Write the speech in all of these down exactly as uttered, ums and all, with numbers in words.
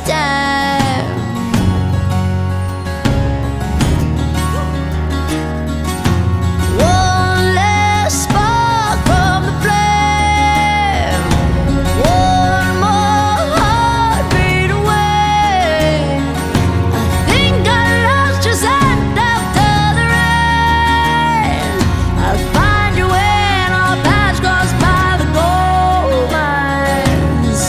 time. One last spark from the flame, one more heartbeat away. I think I lost your scent after the rain. I'll find you when our paths cross by the gold mines.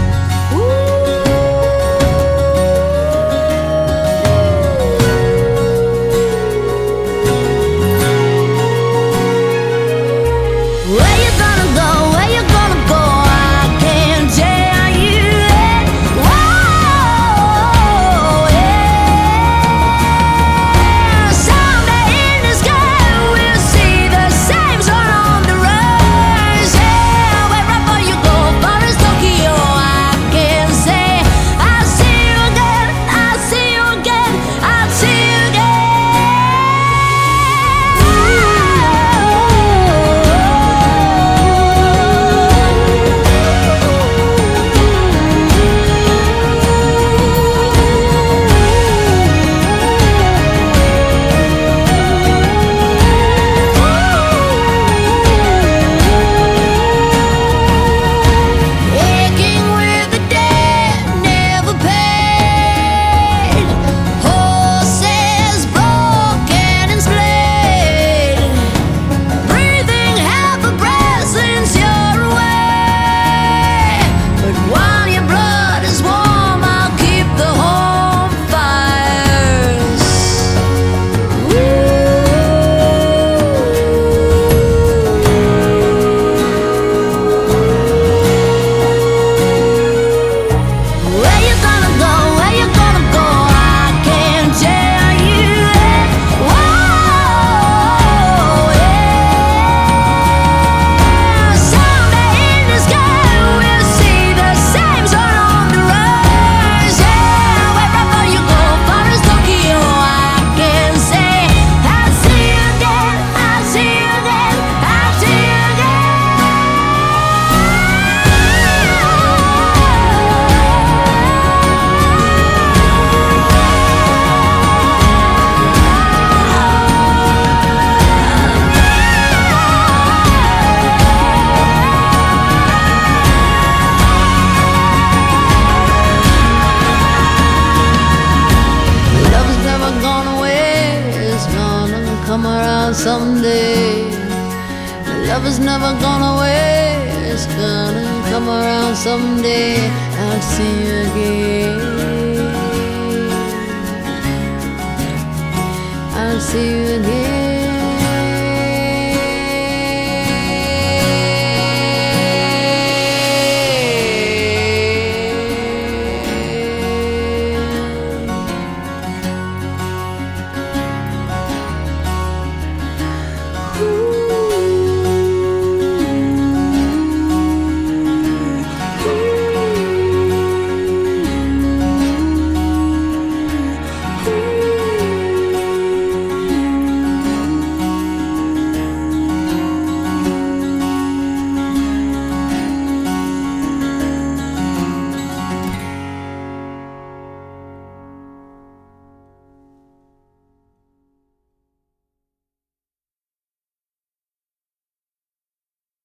Where you gonna go? Where you gonna go? I can't tell you yet. Whoa, yeah. Someday in the sky we'll see the same sun on the rise. Yeah, wherever you go, far as Tokyo, I can say I'll see you again. I'll see you again. I'll see you Aching with the debt never paid, horses broken and splayed, breathing half a breath since you're away. But while your blood is warm, I'll keep the home fires. Where you gonna go? Where you gonna go? I can't tell you yet. Whoa, yeah. Someday in the sky we'll see the same sun on the rise. Yeah, wherever you go, far as Tokyo, I can say I'll see you again. I'll see you again. I'll see you Love is never gone away, it's gonna come around someday. Love is never gone away, it's gonna come around someday. I'll see you again. I'll see you again.